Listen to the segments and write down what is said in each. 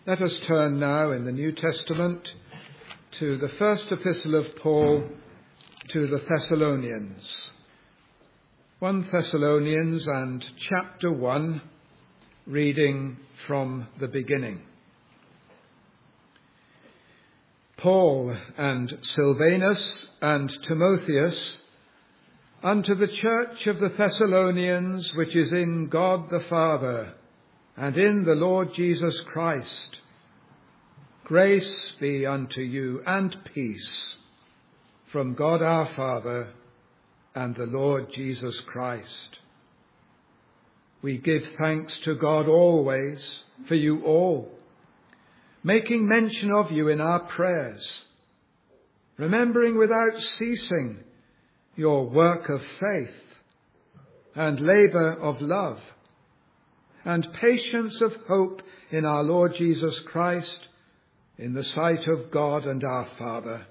Let us turn now in the New Testament to the first epistle of Paul to the Thessalonians. 1 Thessalonians and chapter 1, reading from the beginning. Paul and Silvanus and Timotheus, unto the church of the Thessalonians, which is in God the Father, and in the Lord Jesus Christ. Grace be unto you and peace from God our Father and the Lord Jesus Christ. We give thanks to God always for you all, making mention of you in our prayers, remembering without ceasing your work of faith and labour of love, and patience of hope in our Lord Jesus Christ, in the sight of God and our Father.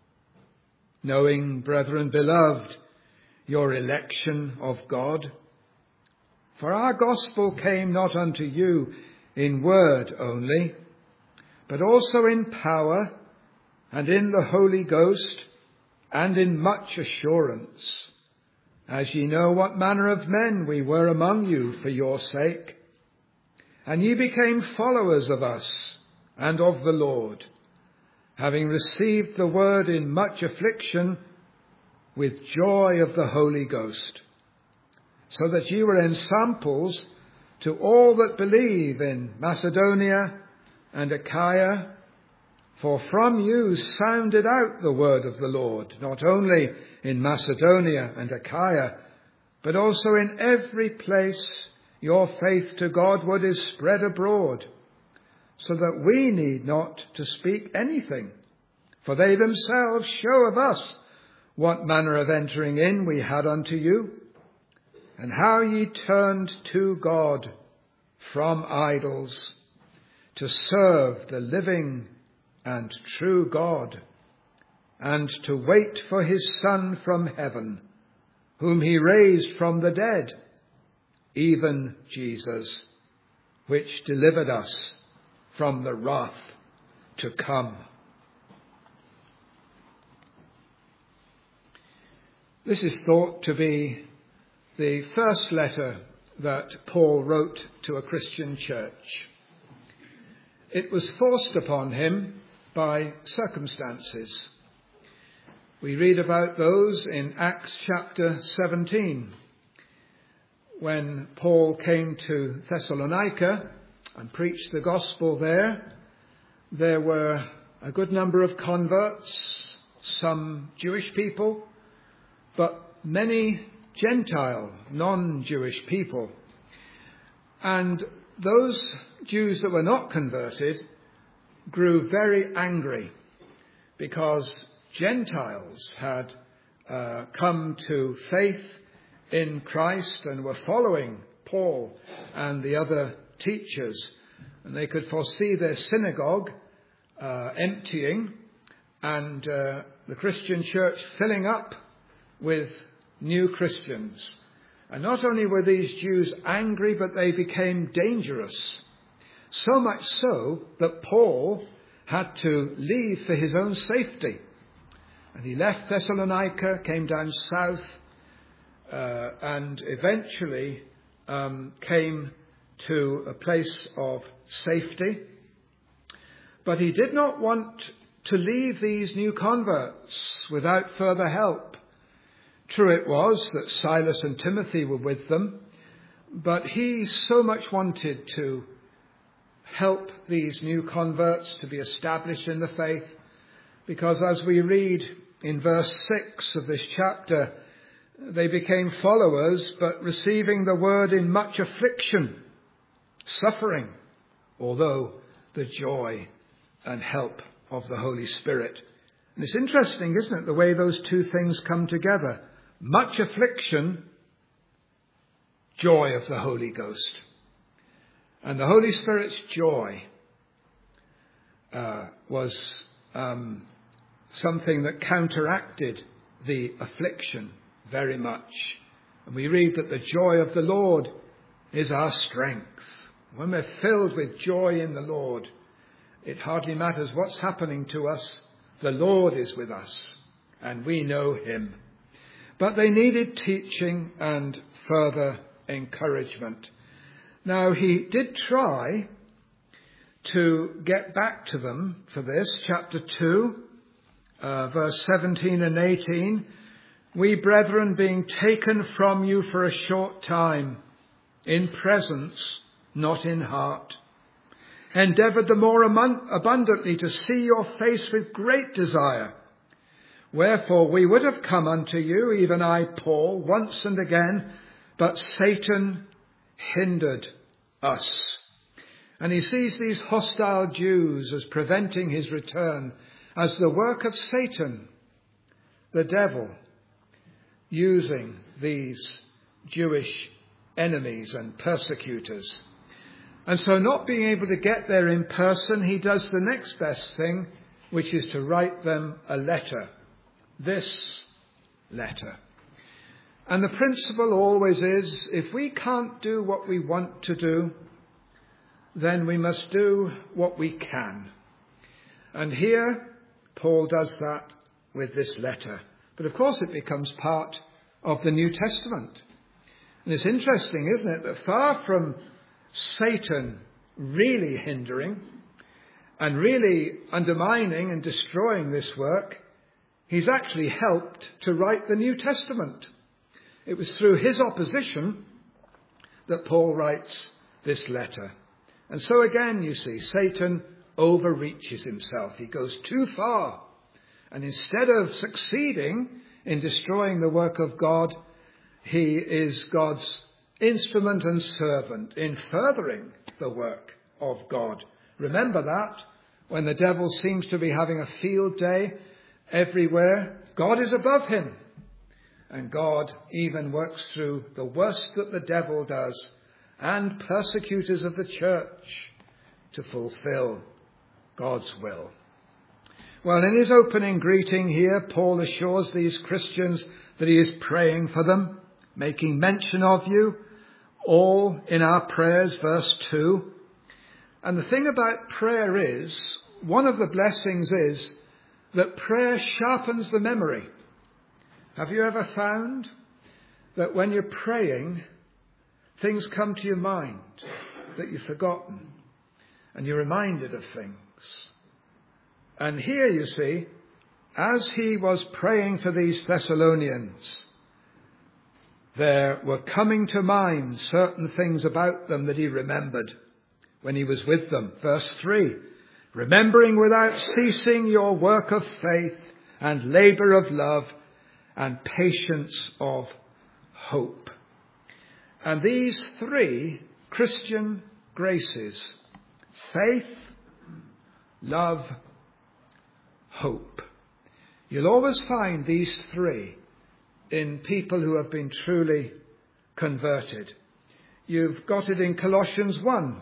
Knowing, brethren beloved, your election of God. For our gospel came not unto you in word only, but also in power, and in the Holy Ghost, and in much assurance, as ye know what manner of men we were among you for your sake. And ye became followers of us and of the Lord, having received the word in much affliction with joy of the Holy Ghost, so that ye were ensamples to all that believe in Macedonia and Achaia. For from you sounded out the word of the Lord, not only in Macedonia and Achaia, but also in every place your faith to Godward is spread abroad, so that we need not to speak anything, for they themselves show of us what manner of entering in we had unto you, and how ye turned to God from idols to serve the living and true God, and to wait for his Son from heaven, whom he raised from the dead, even Jesus, which delivered us from the wrath to come. This is thought to be the first letter that Paul wrote to a Christian church. It was forced upon him by circumstances. We read about those in Acts chapter 17. When Paul came to Thessalonica and preached the gospel there were a good number of converts, some Jewish people, but many Gentile, non-Jewish people. And those Jews that were not converted grew very angry because Gentiles had come to faith in Christ and were following Paul and the other teachers. And they could foresee their synagogue emptying and the Christian church filling up with new Christians. And not only were these Jews angry, but they became dangerous. So much so that Paul had to leave for his own safety. And he left Thessalonica, came down south, and eventually came to a place of safety. But he did not want to leave these new converts without further help. True it was that Silas and Timothy were with them, but he so much wanted to help these new converts to be established in the faith, because as we read in verse 6 of this chapter, they became followers, but receiving the word in much affliction, suffering, although the joy and help of the Holy Spirit. And it's interesting, isn't it, the way those two things come together. Much affliction, joy of the Holy Ghost. And the Holy Spirit's joy was something that counteracted the affliction very much. And we read that the joy of the Lord is our strength. When we're filled with joy in the Lord, It hardly matters what's happening to us. The Lord is with us, and we know him. But they needed teaching and further encouragement. Now, he did try to get back to them for this. Chapter 2, verse 17 and 18. We, brethren, being taken from you for a short time, in presence, not in heart, endeavoured the more abundantly to see your face with great desire. Wherefore we would have come unto you, even I, Paul, once and again, but Satan hindered us. And he sees these hostile Jews as preventing his return, as the work of Satan, the devil, using these Jewish enemies and persecutors. And so, not being able to get there in person, he does the next best thing, which is to write them a letter. This letter. And the principle always is, if we can't do what we want to do, then we must do what we can. And here, Paul does that with this letter. But of course it becomes part of the New Testament. And it's interesting, isn't it, that far from Satan really hindering and really undermining and destroying this work, he's actually helped to write the New Testament. It was through his opposition that Paul writes this letter. And so again, you see, Satan overreaches himself. He goes too far. And instead of succeeding in destroying the work of God, he is God's instrument and servant in furthering the work of God. Remember that when the devil seems to be having a field day everywhere, God is above him. And God even works through the worst that the devil does and persecutors of the church to fulfill God's will. Well, in his opening greeting here, Paul assures these Christians that he is praying for them, making mention of you, all in our prayers, verse 2. And the thing about prayer is, one of the blessings is that prayer sharpens the memory. Have you ever found that when you're praying, things come to your mind that you've forgotten and you're reminded of things? And here you see, as he was praying for these Thessalonians, there were coming to mind certain things about them that he remembered when he was with them. Verse 3, remembering without ceasing your work of faith and labour of love and patience of hope. And these three Christian graces, faith, love, hope. You'll always find these three in people who have been truly converted. You've got it in Colossians 1,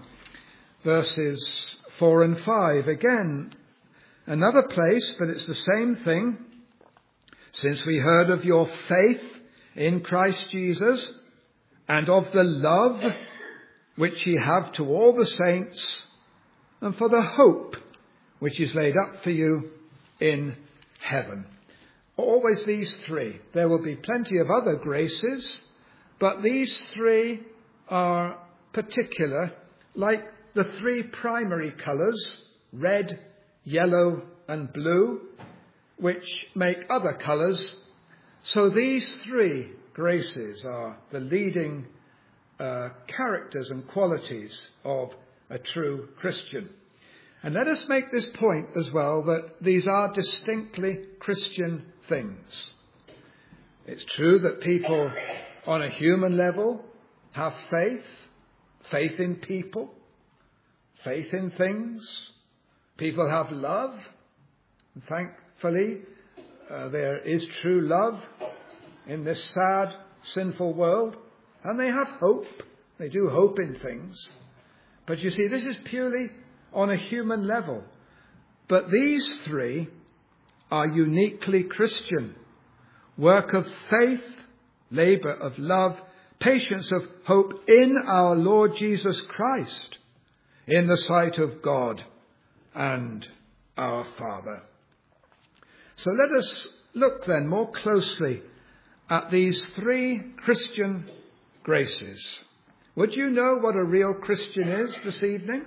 verses 4 and 5. Again, another place, but it's the same thing. Since we heard of your faith in Christ Jesus and of the love which ye have to all the saints, and for the hope which is laid up for you in heaven. Always these three. There will be plenty of other graces, but these three are particular, like the three primary colours, red, yellow and blue, which make other colours. So these three graces are the leading characters and qualities of a true Christian. And let us make this point as well, that these are distinctly Christian things. It's true that people on a human level have faith, faith in people, faith in things. People have love. And thankfully, there is true love in this sad, sinful world. And they have hope. They do hope in things. But you see, this is purely on a human level. But these three are uniquely Christian. Work of faith, labour of love, patience of hope in our Lord Jesus Christ, in the sight of God and our Father. So let us look then more closely at these three Christian graces. Would you know what a real Christian is this evening?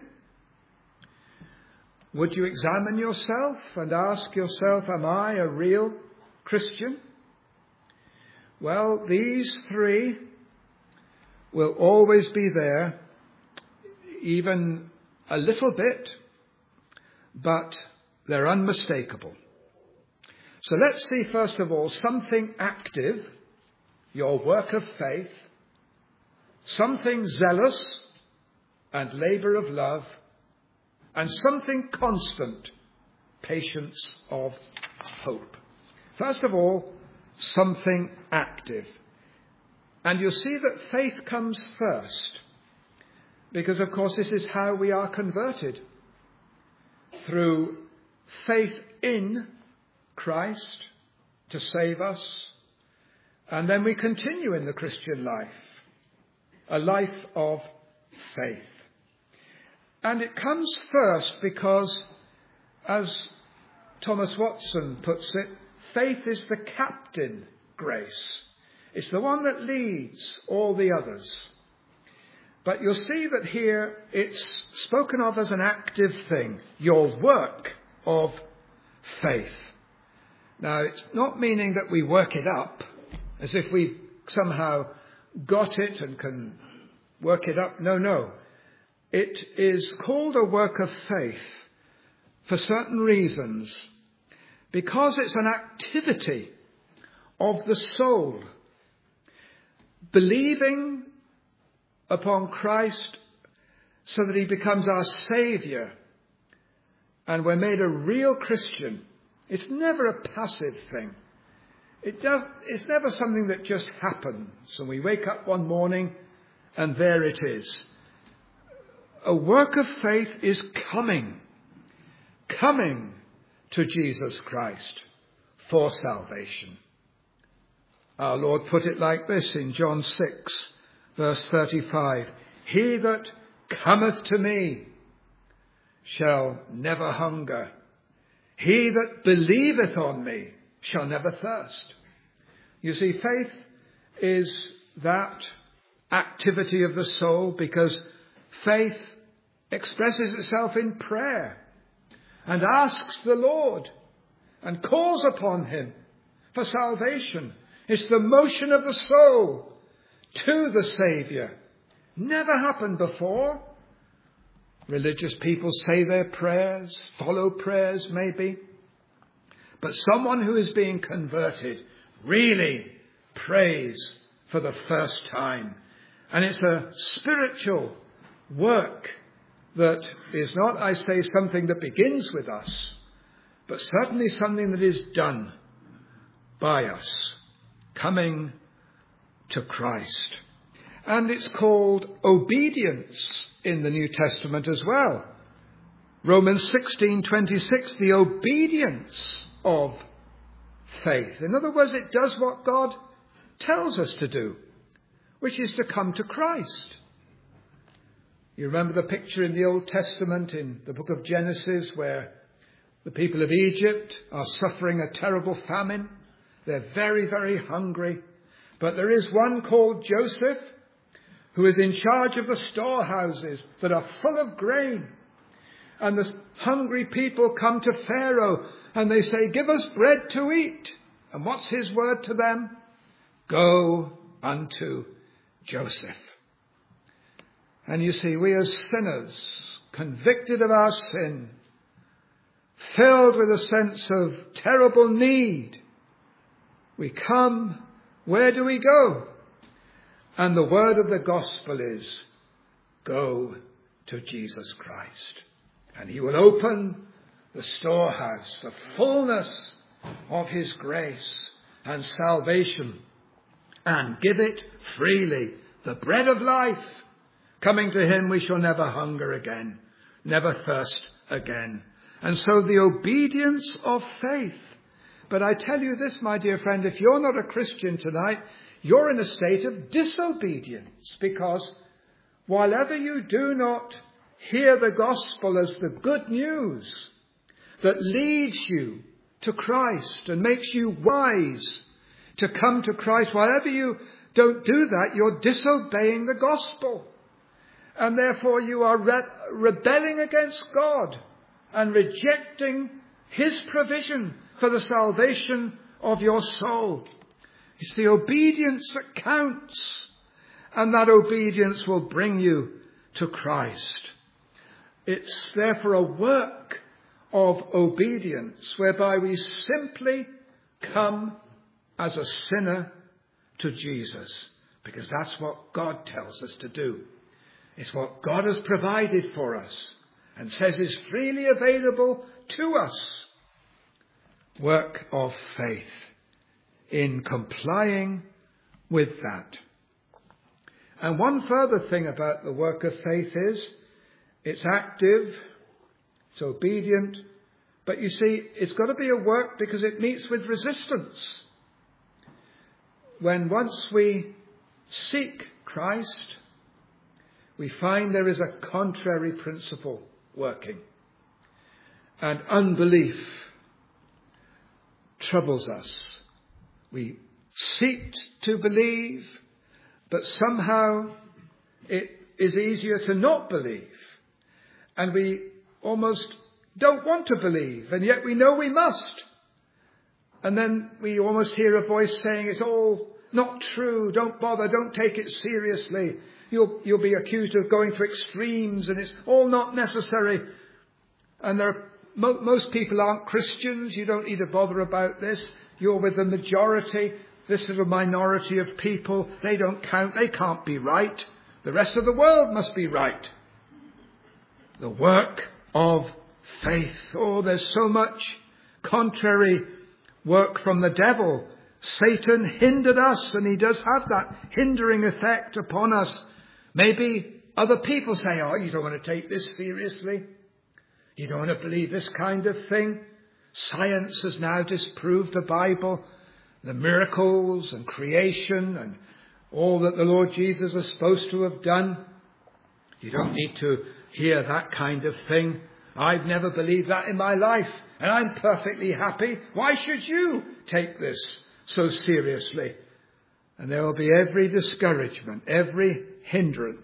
Would you examine yourself and ask yourself, am I a real Christian? Well, these three will always be there, even a little bit, but they're unmistakable. So let's see, first of all, something active, your work of faith, something zealous and labour of love, and something constant, patience of hope. First of all, something active. And you'll see that faith comes first, because of course this is how we are converted. Through faith in Christ to save us, and then we continue in the Christian life, a life of faith. And it comes first because, as Thomas Watson puts it, faith is the captain grace. It's the one that leads all the others. But you'll see that here it's spoken of as an active thing, your work of faith. Now, it's not meaning that we work it up as if we somehow got it and can work it up. No. It is called a work of faith for certain reasons, because it's an activity of the soul, believing upon Christ so that he becomes our Saviour and we're made a real Christian. It's never a passive thing. It's never something that just happens and we wake up one morning and there it is. A work of faith is coming to Jesus Christ for salvation. Our Lord put it like this in John 6, verse 35. He that cometh to me shall never hunger. He that believeth on me shall never thirst. You see, faith is that activity of the soul, because faith expresses itself in prayer and asks the Lord and calls upon him for salvation. It's the motion of the soul to the Saviour. Never happened before. Religious people say their prayers, follow prayers maybe. But someone who is being converted really prays for the first time. And it's a spiritual work that is not, I say, something that begins with us, but certainly something that is done by us, coming to Christ. And it's called obedience in the New Testament as well. Romans 16:26, the obedience of faith. In other words, it does what God tells us to do, which is to come to Christ. You remember the picture in the Old Testament in the book of Genesis where the people of Egypt are suffering a terrible famine. They're very, very hungry. But there is one called Joseph who is in charge of the storehouses that are full of grain. And the hungry people come to Pharaoh and they say, give us bread to eat. And what's his word to them? Go unto Joseph. And you see, we as sinners, convicted of our sin, filled with a sense of terrible need, we come, where do we go? And the word of the gospel is, go to Jesus Christ. And he will open the storehouse, the fullness of his grace and salvation, and give it freely, the bread of life. Coming to him, we shall never hunger again, never thirst again. And so the obedience of faith. But I tell you this, my dear friend, if you're not a Christian tonight, you're in a state of disobedience, because while ever you do not hear the gospel as the good news that leads you to Christ and makes you wise to come to Christ. Wherever you don't do that, you're disobeying the gospel. And therefore you are rebelling against God and rejecting his provision for the salvation of your soul. It's the obedience that counts, and that obedience will bring you to Christ. It's therefore a work of obedience whereby we simply come as a sinner to Jesus, because that's what God tells us to do. It's what God has provided for us and says is freely available to us. Work of faith in complying with that. And one further thing about the work of faith is it's active, it's obedient, but you see, it's got to be a work because it meets with resistance. When once we seek Christ, we find there is a contrary principle working. And unbelief troubles us. We seek to believe, but somehow it is easier to not believe. And we almost don't want to believe, and yet we know we must. And then we almost hear a voice saying, it's all not true, don't bother, don't take it seriously. You'll be accused of going to extremes, and it's all not necessary. And most people aren't Christians. You don't need to bother about this. You're with the majority. This is a minority of people. They don't count. They can't be right. The rest of the world must be right. The work of faith. Oh, there's so much contrary work from the devil. Satan hindered us, and he does have that hindering effect upon us. Maybe other people say, oh, you don't want to take this seriously. You don't want to believe this kind of thing. Science has now disproved the Bible, the miracles and creation and all that the Lord Jesus is supposed to have done. You don't need to hear that kind of thing. I've never believed that in my life, and I'm perfectly happy. Why should you take this so seriously? And there will be every discouragement, every hindrance.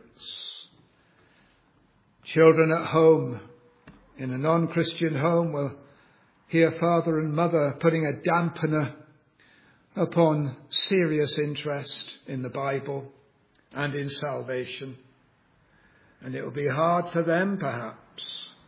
Children at home, in a non-Christian home, will hear father and mother putting a dampener upon serious interest in the Bible and in salvation. And it will be hard for them, perhaps.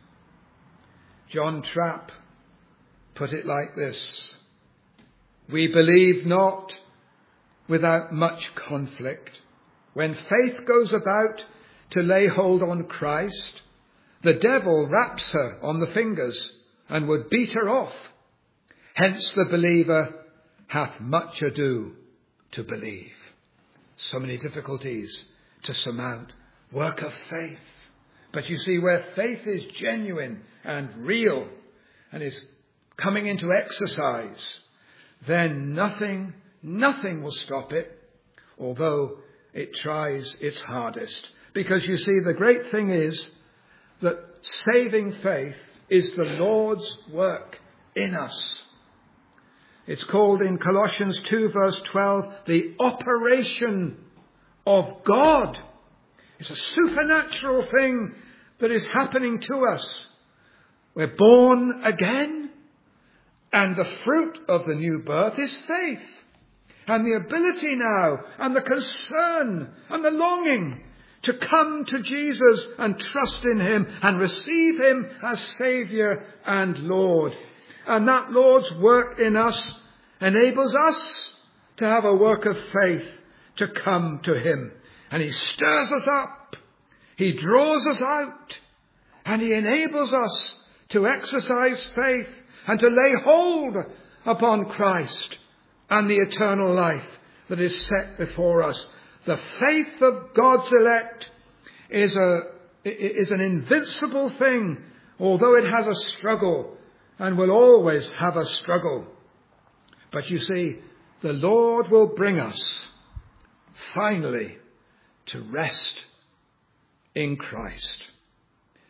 John Trapp put it like this: we believe not without much conflict. When faith goes about to lay hold on Christ, the devil raps her on the fingers and would beat her off. Hence the believer hath much ado to believe. So many difficulties to surmount. Work of faith. But you see, where faith is genuine and real and is coming into exercise, then nothing will stop it, although it tries its hardest. Because you see, the great thing is that saving faith is the Lord's work in us. It's called in Colossians 2 verse 12, the operation of God. It's a supernatural thing that is happening to us. We're born again, and the fruit of the new birth is faith. And the ability now, and the concern, and the longing to come to Jesus and trust in him and receive him as Saviour and Lord. And that Lord's work in us enables us to have a work of faith to come to him. And he stirs us up, he draws us out, and he enables us to exercise faith and to lay hold upon Christ and the eternal life that is set before us. The faith of God's elect is an invincible thing, although it has a struggle and will always have a struggle. But you see, the Lord will bring us finally to rest in Christ.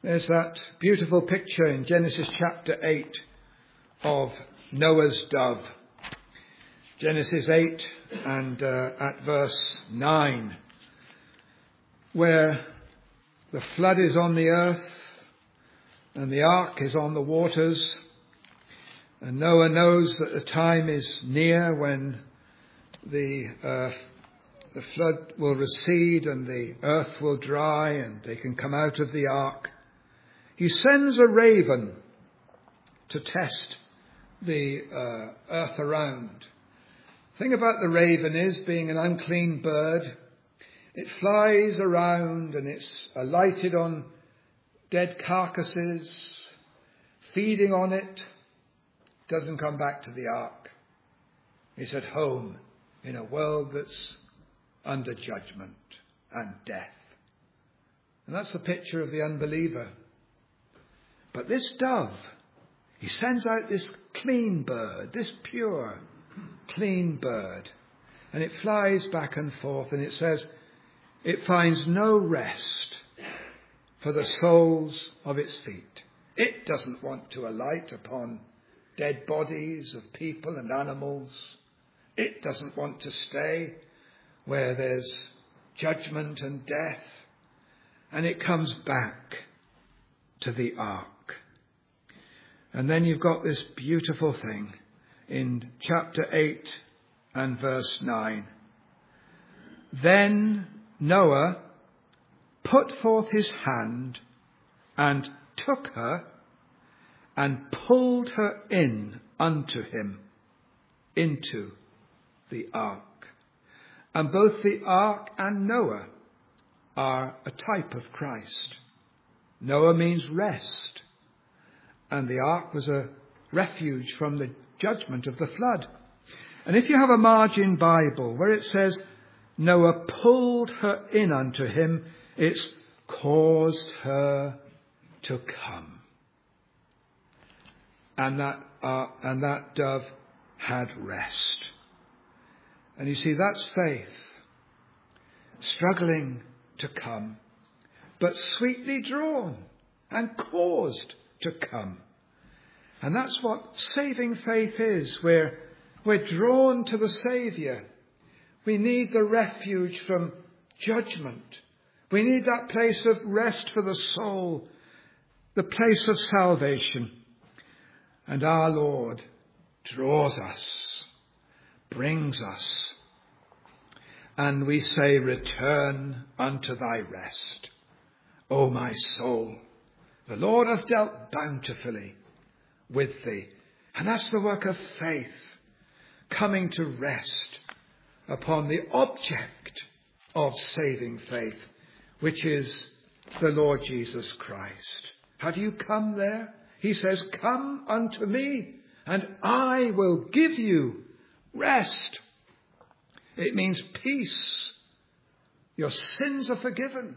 There's that beautiful picture in Genesis chapter 8 of Noah's dove. Genesis 8 and at verse 9, where the flood is on the earth and the ark is on the waters. And Noah knows that the time is near when the flood will recede and the earth will dry and they can come out of the ark. He sends a raven to test the earth around. The thing about the raven is, being an unclean bird, it flies around and it's alighted on dead carcasses, feeding on it, doesn't come back to the ark. It's at home in a world that's under judgment and death. And that's the picture of the unbeliever. But this dove, he sends out this clean bird, this pure, clean bird. And it flies back and forth, and it says it finds no rest for the soles of its feet. It doesn't want to alight upon dead bodies of people and animals. It doesn't want to stay where there's judgment and death. And it comes back to the ark. And then you've got this beautiful thing in chapter 8 and verse 9. Then Noah put forth his hand and took her and pulled her in unto him into the ark. And both the ark and Noah are a type of Christ. Noah means rest, and the ark was a refuge from the judgment of the flood. And if you have a margin Bible where it says Noah pulled her in unto him, it's caused her to come. And that dove had rest. And you see, that's faith, struggling to come, but sweetly drawn and caused to come. And that's what saving faith is. We're drawn to the Saviour. We need the refuge from judgment. We need that place of rest for the soul, the place of salvation. And our Lord draws us, brings us, and we say, return unto thy rest, O my soul. The Lord hath dealt bountifully with thee. And that's the work of faith, coming to rest upon the object of saving faith, which is the Lord Jesus Christ. Have you come there? He says, come unto me, and I will give you rest. It means peace. Your sins are forgiven.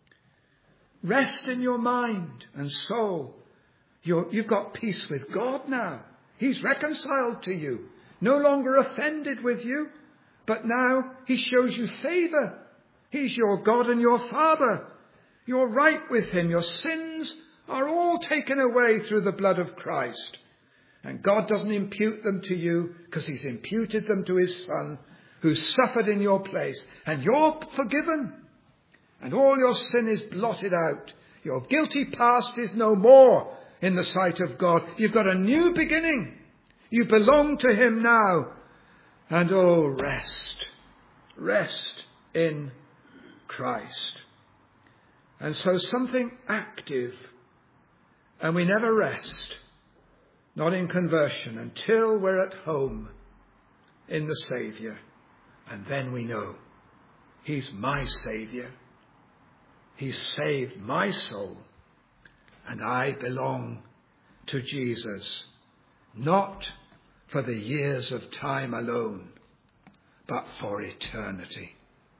Rest in your mind and soul. You've got peace with God now. He's reconciled to you. No longer offended with you, but now he shows you favour. He's your God and your Father. You're right with him. Your sins are all taken away through the blood of Christ. And God doesn't impute them to you because he's imputed them to his Son, who suffered in your place. And you're forgiven. And all your sin is blotted out. Your guilty past is no more in the sight of God. You've got a new beginning. You belong to him now. And oh, rest. Rest in Christ. And so something active. And we never rest. Not in conversion until we're at home in the Saviour. And then we know he's my Saviour. He's saved my soul. And I belong to Jesus. Not for the years of time alone, but for eternity.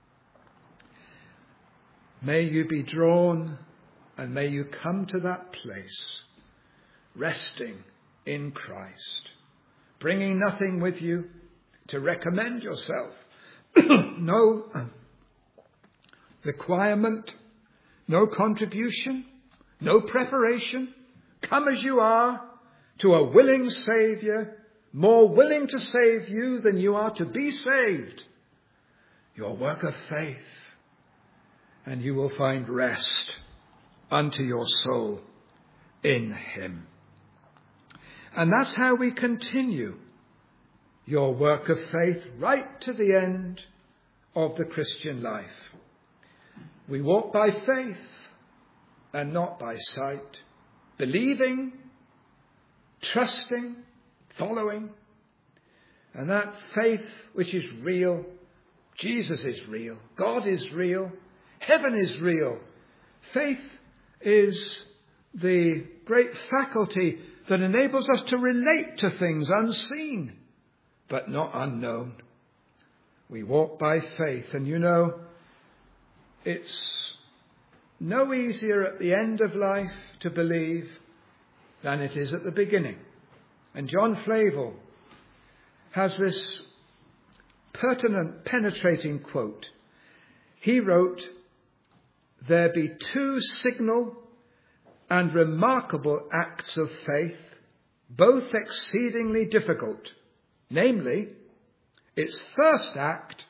May you be drawn and may you come to that place, resting in Christ, bringing nothing with you to recommend yourself. No requirement, no contribution, No preparation. Come as you are to a willing Saviour, more willing to save you than you are to be saved. Your work of faith, and you will find rest unto your soul in him. And that's how we continue your work of faith right to the end of the Christian life. We walk by faith and not by sight, believing, trusting, following. And that faith which is real, Jesus is real, God is real, heaven is real. Faith is the great faculty that enables us to relate to things unseen, but not unknown. We walk by faith, and you know, it's no easier at the end of life to believe than it is at the beginning. And John Flavel has this pertinent, penetrating quote. He wrote, "There be two signal and remarkable acts of faith, both exceedingly difficult, namely, its first act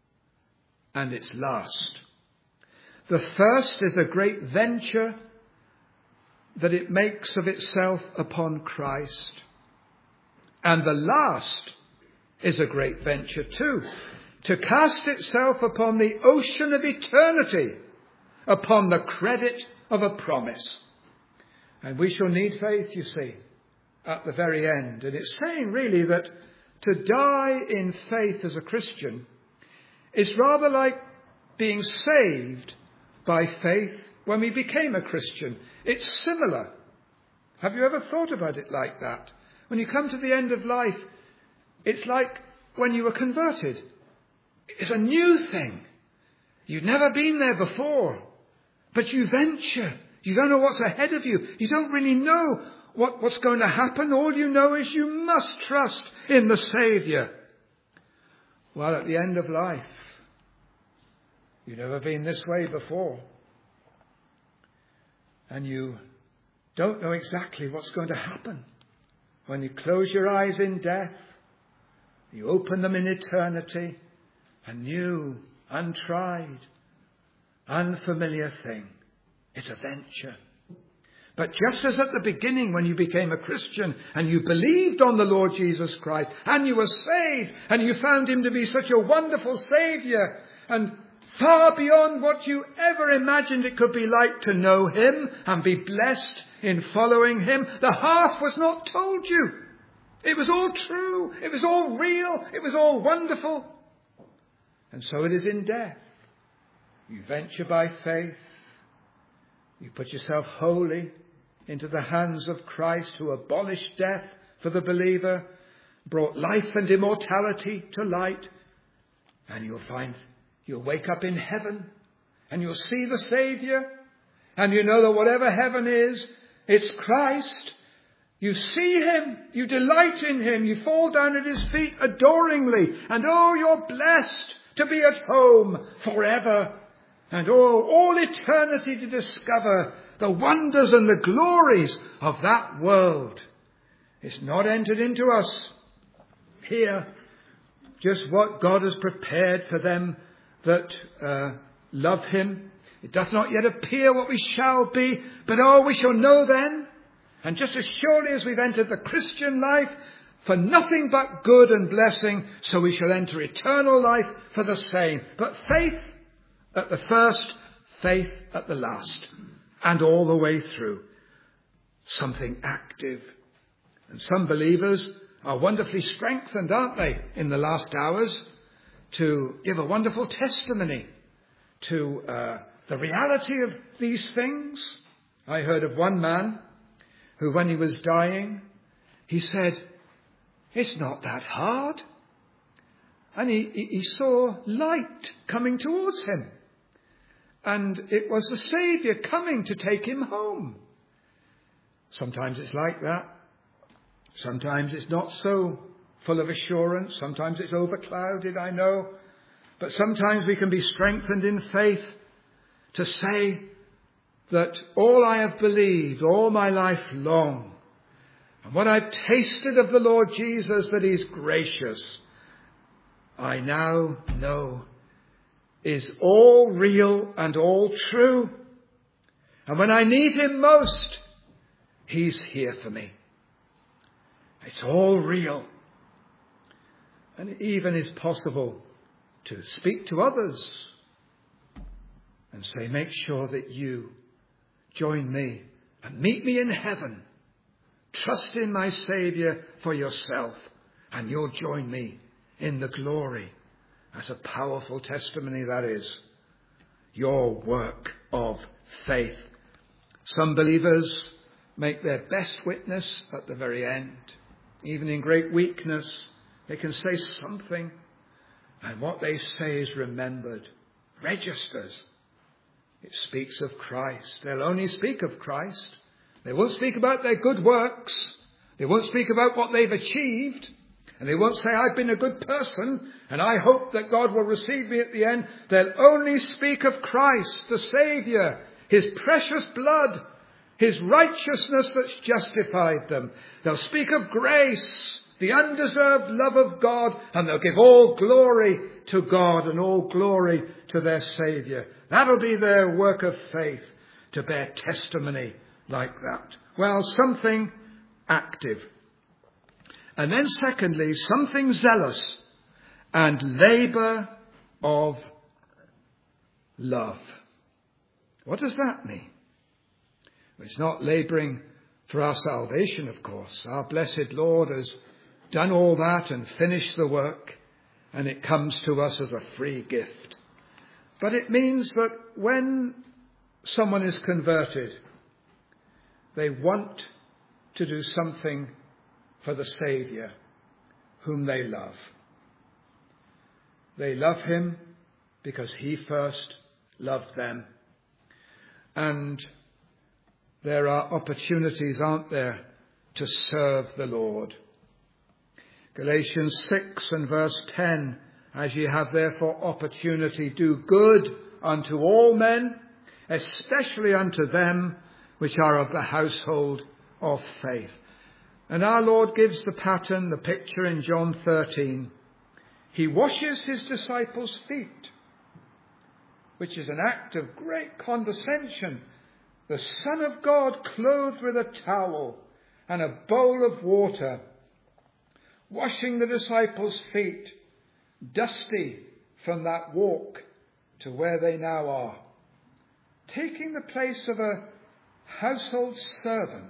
and its last. The first is a great venture that it makes of itself upon Christ. And the last is a great venture too, to cast itself upon the ocean of eternity, upon the credit of a promise." And we shall need faith, you see, at the very end. And it's saying really that to die in faith as a Christian is rather like being saved by faith when we became a Christian. It's similar. Have you ever thought about it like that? When you come to the end of life, it's like when you were converted. It's a new thing. You've never been there before, but you venture. You don't know what's ahead of you. You don't really know what's going to happen. All you know is you must trust in the Saviour. Well, at the end of life, you've never been this way before. And you don't know exactly what's going to happen. When you close your eyes in death, you open them in eternity, a new, untried, unfamiliar thing. It's a venture. But just as at the beginning when you became a Christian and you believed on the Lord Jesus Christ and you were saved and you found him to be such a wonderful Saviour and far beyond what you ever imagined it could be like to know him and be blessed in following him, the half was not told you. It was all true. It was all real. It was all wonderful. And so it is in death. You venture by faith. You put yourself wholly into the hands of Christ, who abolished death for the believer, brought life and immortality to light. And you'll wake up in heaven and you'll see the Saviour. And you know that whatever heaven is, it's Christ. You see him, you delight in him, you fall down at his feet adoringly. And oh, you're blessed to be at home forever. And all eternity to discover the wonders and the glories of that world. It's not entered into us here, just what God has prepared for them that love him. It doth not yet appear what we shall be, but we shall know then. And just as surely as we've entered the Christian life for nothing but good and blessing, so we shall enter eternal life for the same. But faith at the first, faith at the last, and all the way through. Something active. And some believers are wonderfully strengthened, aren't they, in the last hours to give a wonderful testimony to the reality of these things. I heard of one man who, when he was dying, he said, "It's not that hard." And he saw light coming towards him. And it was the Saviour coming to take him home. Sometimes it's like that. Sometimes it's not so full of assurance. Sometimes it's overclouded, I know. But sometimes we can be strengthened in faith to say, that all I have believed all my life long, and what I've tasted of the Lord Jesus, that he's gracious, I now know is all real and all true. And when I need him most, he's here for me. It's all real. And it even is possible to speak to others and say, make sure that you join me and meet me in heaven. Trust in my Saviour for yourself, and you'll join me in the glory. That's a powerful testimony, that is. Your work of faith. Some believers make their best witness at the very end. Even in great weakness, they can say something, and what they say is remembered, registers. It speaks of Christ. They'll only speak of Christ. They won't speak about their good works. They won't speak about what they've achieved. And they won't say, I've been a good person and I hope that God will receive me at the end. They'll only speak of Christ, the Saviour, his precious blood, his righteousness that's justified them. They'll speak of grace, the undeserved love of God, and they'll give all glory to God and all glory to their Saviour. That'll be their work of faith, to bear testimony like that. Well, something active. And then secondly, something zealous and labour of love. What does that mean? It's not labouring for our salvation, of course. Our blessed Lord has done all that and finished the work, and it comes to us as a free gift. But it means that when someone is converted, they want to do something for the Saviour whom they love. They love him because he first loved them. And there are opportunities, aren't there, to serve the Lord. Galatians 6 and verse 10, as ye have therefore opportunity, do good unto all men, especially unto them which are of the household of faith. And our Lord gives the pattern, the picture in John 13. He washes his disciples' feet, which is an act of great condescension. The Son of God clothed with a towel and a bowl of water, washing the disciples' feet, dusty from that walk to where they now are, taking the place of a household servant.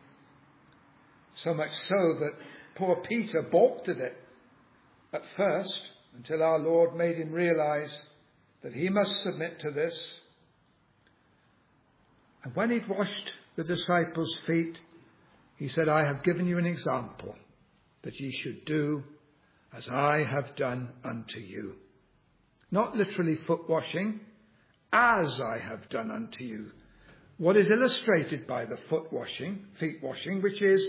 So much so that poor Peter balked at it at first, until our Lord made him realize that he must submit to this. And when he'd washed the disciples' feet, he said, I have given you an example, that ye should do as I have done unto you. Not literally foot washing, as I have done unto you. What is illustrated by the feet washing, which is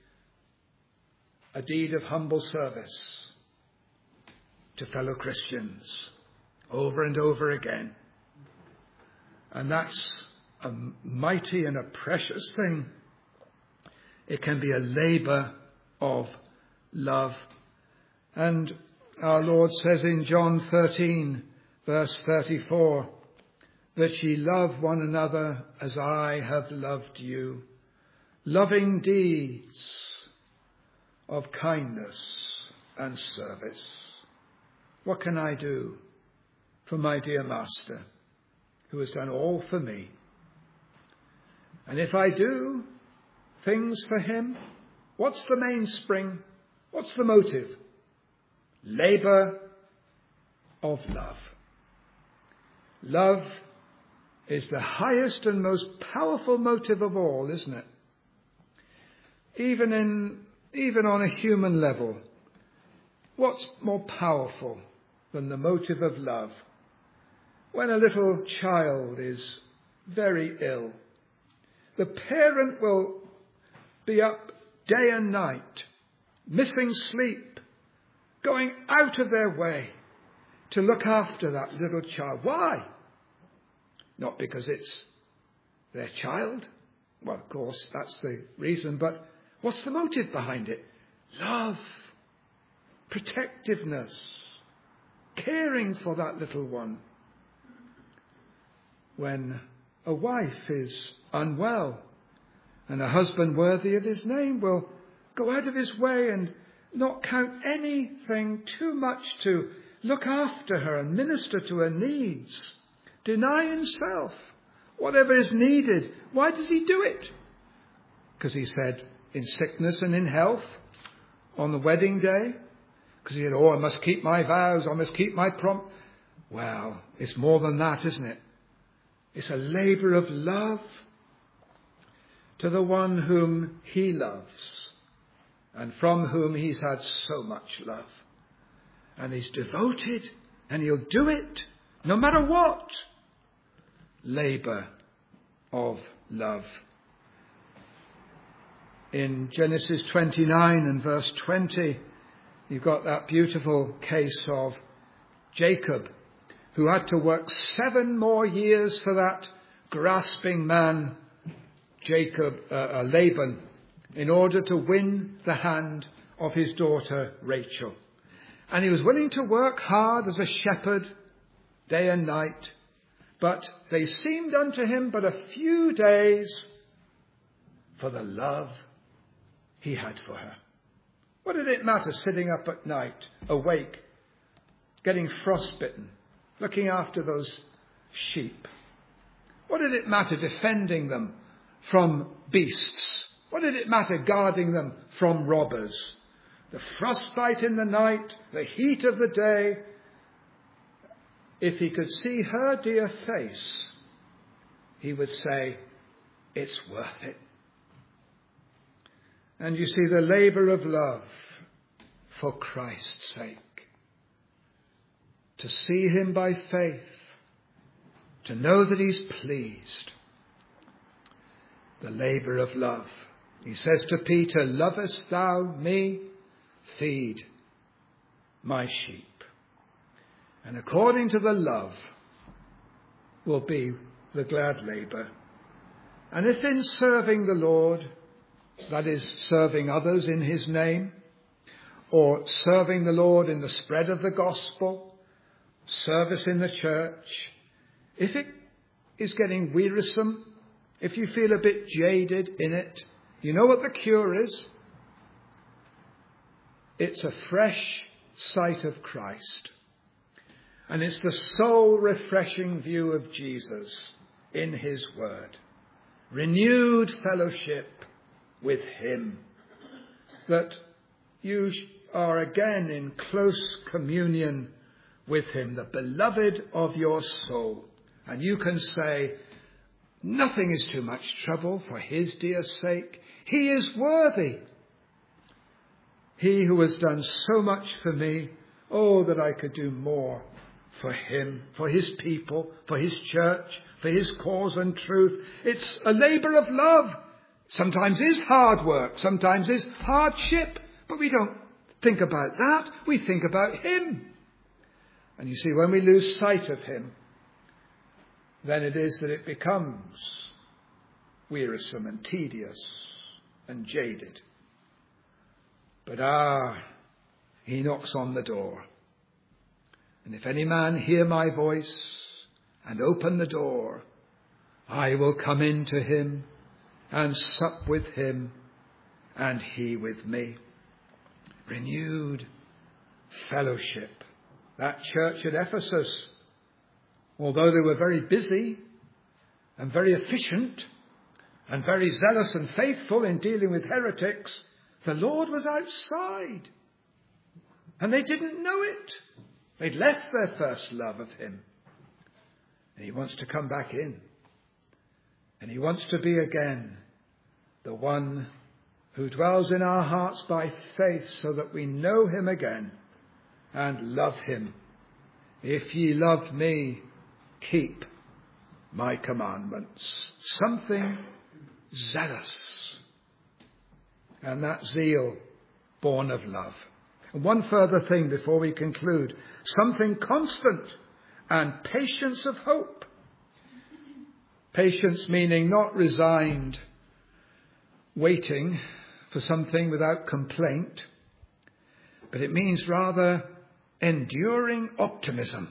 a deed of humble service to fellow Christians over and over again. And that's a mighty and a precious thing. It can be a labour of love. And our Lord says in John 13, verse 34, that ye love one another as I have loved you. Loving deeds of kindness and service. What can I do for my dear Master, who has done all for me? And if I do things for him, what's the mainspring? What's the motive? Labour of love. Love is the highest and most powerful motive of all, isn't it? Even on a human level, what's more powerful than the motive of love? When a little child is very ill, the parent will be up day and night, missing sleep, going out of their way to look after that little child. Why? Not because it's their child. Well, of course, that's the reason, but what's the motive behind it? Love, protectiveness, caring for that little one. When a wife is unwell and a husband worthy of his name will go out of his way and not count anything too much to look after her and minister to her needs, deny himself, whatever is needed. Why does he do it? Because he said, in sickness and in health, on the wedding day, because he said, I must keep my vows, I must keep my promise. Well, it's more than that, isn't it? It's a labour of love to the one whom he loves and from whom he's had so much love. And he's devoted and he'll do it no matter what. Labour of love. In Genesis 29 and verse 20, you've got that beautiful case of Jacob, who had to work 7 more years for that grasping man, Laban, in order to win the hand of his daughter Rachel. And he was willing to work hard as a shepherd day and night, but they seemed unto him but a few days for the love he had for her. What did it matter sitting up at night, awake, getting frostbitten, looking after those sheep? What did it matter defending them from beasts? What did it matter guarding them from robbers? The frostbite in the night, the heat of the day. If he could see her dear face, he would say, it's worth it. And you see the labour of love for Christ's sake. To see him by faith, to know that he's pleased. The labour of love. He says to Peter, lovest thou me? Feed my sheep. And according to the love will be the glad labour. And if in serving the Lord, that is serving others in his name, or serving the Lord in the spread of the gospel, service in the church, if it is getting wearisome, if you feel a bit jaded in it, you know what the cure is? It's a fresh sight of Christ. And it's the soul refreshing view of Jesus in his word. Renewed fellowship with him. That you are again in close communion with him, the beloved of your soul. And you can say, nothing is too much trouble for his dear sake. He is worthy. He who has done so much for me, oh, that I could do more for him, for his people, for his church, for his cause and truth. It's a labour of love. Sometimes is hard work, sometimes is hardship, but we don't think about that. We think about him. And you see, when we lose sight of him, then it is that it becomes wearisome and tedious and jaded. But he knocks on the door. And if any man hear my voice and open the door, I will come in to him and sup with him and he with me. Renewed fellowship. That church at Ephesus, although they were very busy and very efficient and very zealous and faithful in dealing with heretics, the Lord was outside. And they didn't know it. They'd left their first love of him. And he wants to come back in. And he wants to be again the one who dwells in our hearts by faith, so that we know him again and love him. If ye love me, keep my commandments. Something zealous. And that zeal born of love. And one further thing before we conclude. Something constant and patience of hope. Patience meaning not resigned, waiting for something without complaint, but it means rather enduring optimism.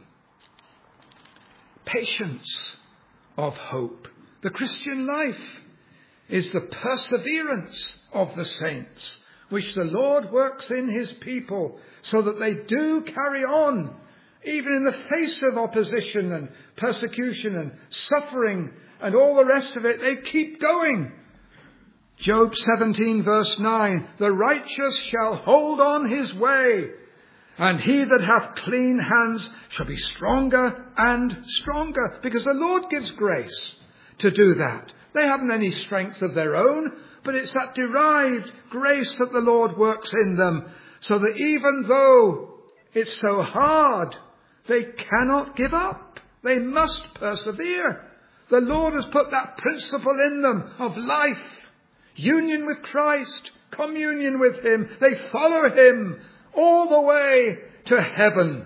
Patience of hope. The Christian life is the perseverance of the saints, which the Lord works in his people so that they do carry on, even in the face of opposition and persecution and suffering and all the rest of it. They keep going. Job 17 verse 9, the righteous shall hold on his way, and he that hath clean hands shall be stronger and stronger, because the Lord gives grace to do that. They haven't any strength of their own, but it's that derived grace that the Lord works in them, so that even though it's so hard, they cannot give up. They must persevere. The Lord has put that principle in them of life, union with Christ, communion with him. They follow him all the way to heaven.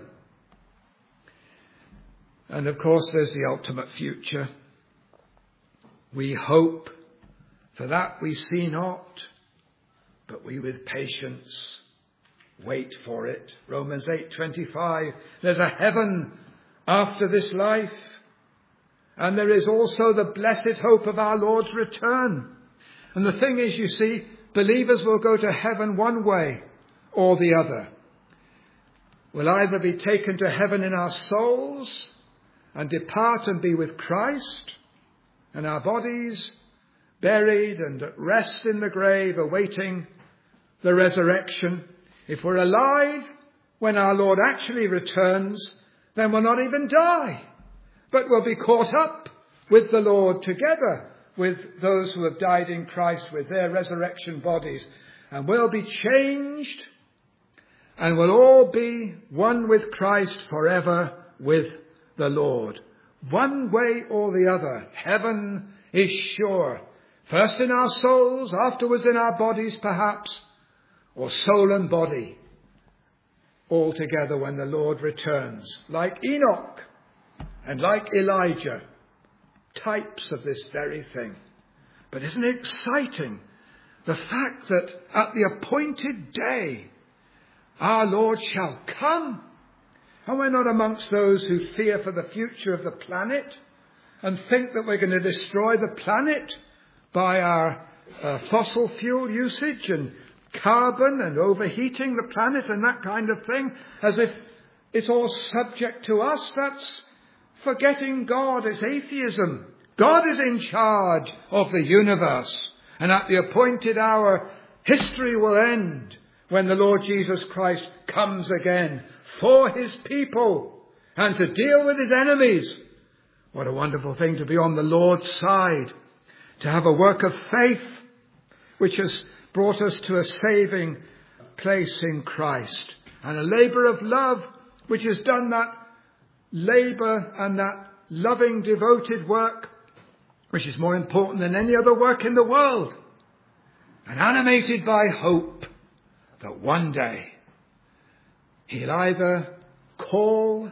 And of course there's the ultimate future. We hope, for that we see not, but we with patience wait for it. Romans 8:25. There's a heaven after this life. And there is also the blessed hope of our Lord's return. And the thing is, you see, believers will go to heaven one way or the other. We'll either be taken to heaven in our souls and depart and be with Christ, and our bodies buried and at rest in the grave, awaiting the resurrection. If we're alive when our Lord actually returns, then we'll not even die, but we'll be caught up with the Lord together with those who have died in Christ with their resurrection bodies. And we'll be changed, and we'll all be one with Christ forever with the Lord. One way or the other, heaven is sure. First in our souls, afterwards in our bodies perhaps, or soul and body, all together when the Lord returns. Like Enoch and like Elijah, types of this very thing. But isn't it exciting, the fact that at the appointed day our Lord shall come? And we're not amongst those who fear for the future of the planet and think that we're going to destroy the planet by our fossil fuel usage and carbon and overheating the planet and that kind of thing, as if it's all subject to us. That's forgetting God. It's atheism. God is in charge of the universe, and at the appointed hour history will end when the Lord Jesus Christ comes again for his people and to deal with his enemies. What a wonderful thing to be on the Lord's side, to have a work of faith which has brought us to a saving place in Christ, and a labour of love which has done that labour and that loving, devoted work which is more important than any other work in the world, and animated by hope that one day he'll either call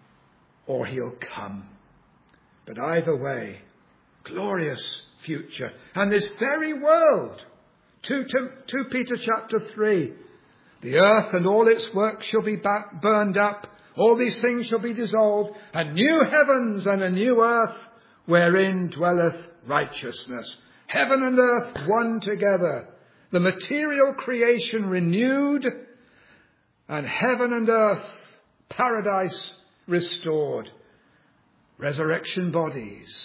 or he'll come. But either way, glorious future. And this very world, 2 Peter chapter 3, the earth and all its works shall be burned up, all these things shall be dissolved, and new heavens and a new earth wherein dwelleth righteousness. Heaven and earth one together, the material creation renewed, and heaven and earth, paradise restored. Resurrection bodies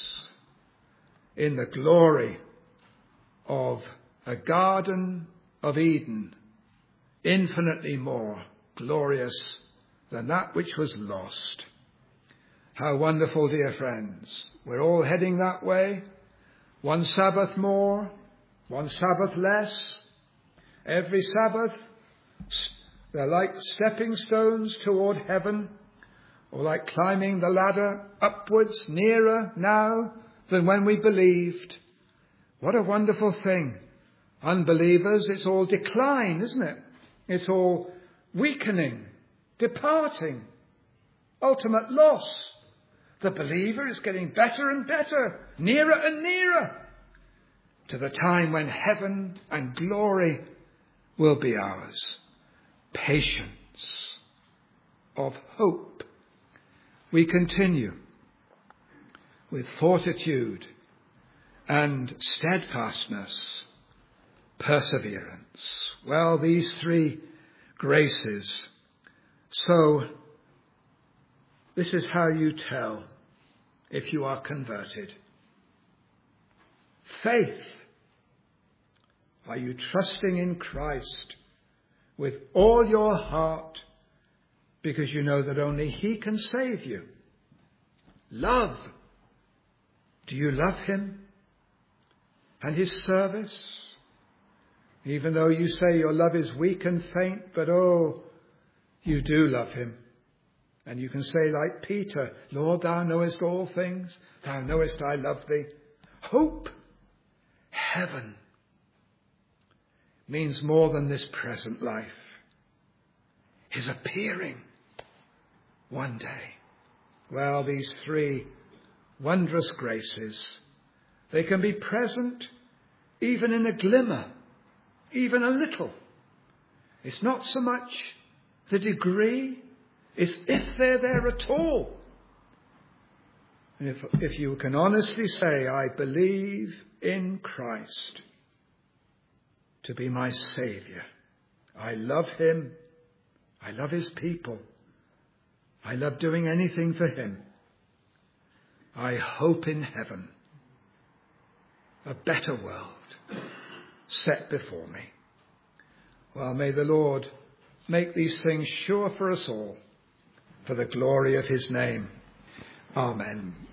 in the glory of a Garden of Eden, infinitely more glorious than that which was lost. How wonderful, dear friends. We're all heading that way. One Sabbath more, one Sabbath less. Every Sabbath, they're like stepping stones toward heaven, or like climbing the ladder upwards, nearer now than when we believed. What a wonderful thing. Unbelievers, it's all decline, isn't it? It's all weakening, departing, ultimate loss. The believer is getting better and better, nearer and nearer to the time when heaven and glory will be ours. Patience of hope. We continue with fortitude and steadfastness, perseverance. Well, these three graces. So, this is how you tell if you are converted. Faith. Are you trusting in Christ with all your heart because you know that only He can save you? Love. Do you love Him and His service? Even though you say your love is weak and faint, but you do love Him. And you can say like Peter, Lord, thou knowest all things. Thou knowest I love thee. Hope. Heaven means more than this present life. His appearing one day. Well, these three wondrous graces, they can be present even in a glimmer, even a little. It's not so much the degree, it's if they're there at all. And if you can honestly say, I believe in Christ to be my Saviour. I love Him. I love His people. I love doing anything for Him. I hope in heaven. A better world set before me. Well, may the Lord make these things sure for us all, for the glory of His name. Amen.